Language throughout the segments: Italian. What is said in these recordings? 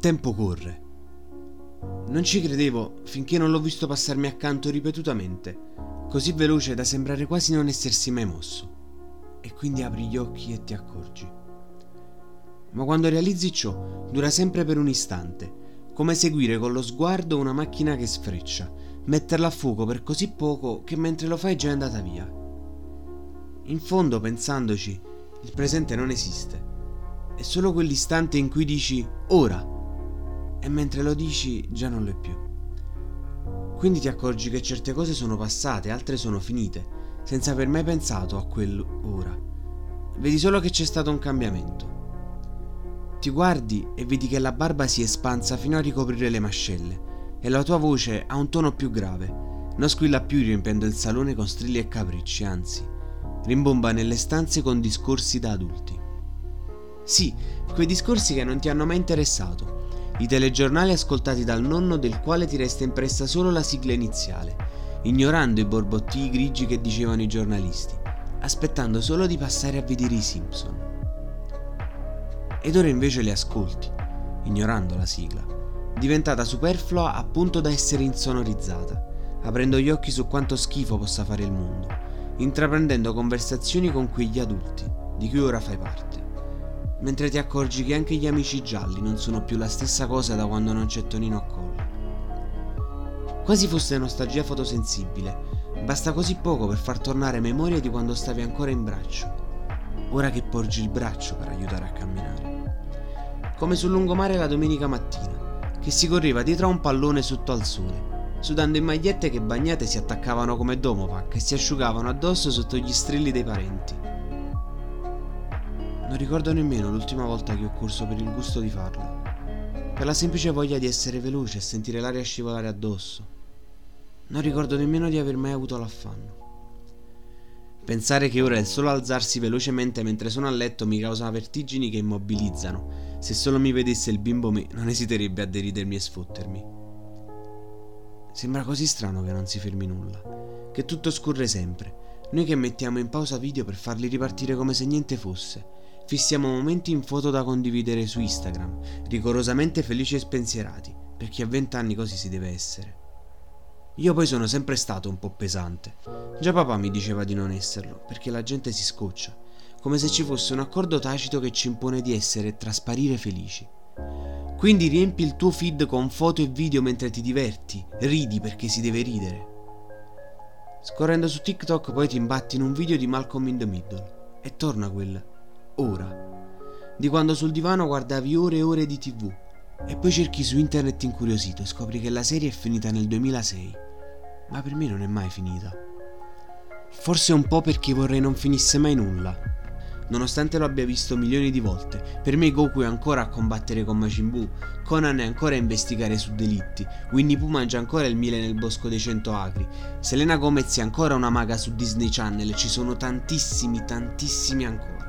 tempo corre. Non ci credevo finché non l'ho visto passarmi accanto ripetutamente, così veloce da sembrare quasi non essersi mai mosso. E quindi apri gli occhi e ti accorgi. Ma quando realizzi ciò, dura sempre per un istante, come seguire con lo sguardo una macchina che sfreccia, metterla a fuoco per così poco che mentre lo fai è già andata via. In fondo, pensandoci, il presente non esiste. È solo quell'istante in cui dici ora, e mentre lo dici già non lo è più. Quindi ti accorgi che certe cose sono passate, altre sono finite, senza aver mai pensato a quell'ora. Vedi solo che c'è stato un cambiamento. Ti guardi e vedi che la barba si è espansa fino a ricoprire le mascelle e la tua voce ha un tono più grave. Non squilla più riempiendo il salone con strilli e capricci, anzi, rimbomba nelle stanze con discorsi da adulti. Sì, quei discorsi che non ti hanno mai interessato, i telegiornali ascoltati dal nonno del quale ti resta impressa solo la sigla iniziale, ignorando i borbottii grigi che dicevano i giornalisti, aspettando solo di passare a vedere i Simpson. Ed ora invece li ascolti, ignorando la sigla, diventata superflua a punto da essere insonorizzata, aprendo gli occhi su quanto schifo possa fare il mondo, intraprendendo conversazioni con quegli adulti di cui ora fai parte, mentre ti accorgi che anche gli amici gialli non sono più la stessa cosa da quando non c'è Tonino a collo. Quasi fosse nostalgia fotosensibile, basta così poco per far tornare memoria di quando stavi ancora in braccio, ora che porgi il braccio per aiutare a camminare. Come sul lungomare la domenica mattina, che si correva dietro a un pallone sotto al sole, sudando in magliette che bagnate si attaccavano come domopac e si asciugavano addosso sotto gli strilli dei parenti. Non ricordo nemmeno l'ultima volta che ho corso per il gusto di farlo, per la semplice voglia di essere veloce e sentire l'aria scivolare addosso. Non ricordo nemmeno di aver mai avuto l'affanno. Pensare che ora il solo alzarsi velocemente mentre sono a letto mi causa vertigini che immobilizzano. Se solo mi vedesse il bimbo me non esiterebbe a deridermi e sfottermi. Sembra così strano che non si fermi nulla, che tutto scorre sempre. Noi che mettiamo in pausa video per farli ripartire come se niente fosse, fissiamo momenti in foto da condividere su Instagram, rigorosamente felici e spensierati, perché a 20 anni così si deve essere. Io poi sono sempre stato un po' pesante. Già papà mi diceva di non esserlo, perché la gente si scoccia, come se ci fosse un accordo tacito che ci impone di essere e trasparire felici. Quindi riempi il tuo feed con foto e video mentre ti diverti, ridi perché si deve ridere. Scorrendo su TikTok poi ti imbatti in un video di Malcolm in the Middle e torna quel ora di quando sul divano guardavi ore e ore di TV e poi cerchi su internet incuriosito e scopri che la serie è finita nel 2006. Ma per me non è mai finita. Forse un po' perché vorrei non finisse mai nulla. Nonostante lo abbia visto milioni di volte, per me Goku è ancora a combattere con Majin Buu, Conan è ancora a investigare su delitti, Winnie Pooh mangia ancora il miele nel bosco dei 100 acri, Selena Gomez è ancora una maga su Disney Channel, ci sono tantissimi ancora.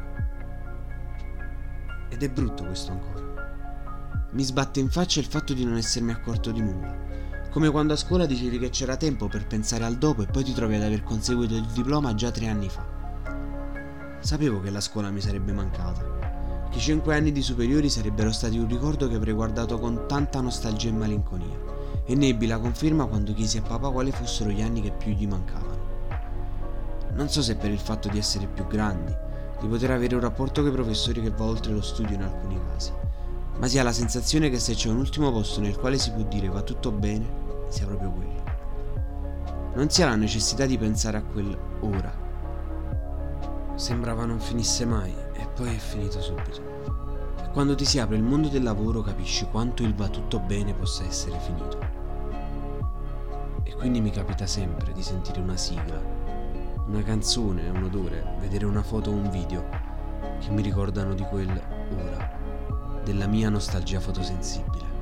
Ed è brutto questo ancora. Mi sbatte in faccia il fatto di non essermi accorto di nulla. Come quando a scuola dicevi che c'era tempo per pensare al dopo e poi ti trovi ad aver conseguito il diploma già 3 anni fa. Sapevo che la scuola mi sarebbe mancata, che i 5 anni di superiori sarebbero stati un ricordo che avrei guardato con tanta nostalgia e malinconia, e ne ebbi la conferma quando chiesi a papà quali fossero gli anni che più gli mancavano. Non so se per il fatto di essere più grandi, di poter avere un rapporto con i professori che va oltre lo studio in alcuni casi, ma si ha la sensazione che se c'è un ultimo posto nel quale si può dire va tutto bene, sia proprio quello. Non si ha la necessità di pensare a quel ora. Sembrava non finisse mai e poi è finito subito. E quando ti si apre il mondo del lavoro capisci quanto il va tutto bene possa essere finito. E quindi mi capita sempre di sentire una sigla, una canzone, un odore, vedere una foto o un video che mi ricordano di quel ora, della mia nostalgia fotosensibile.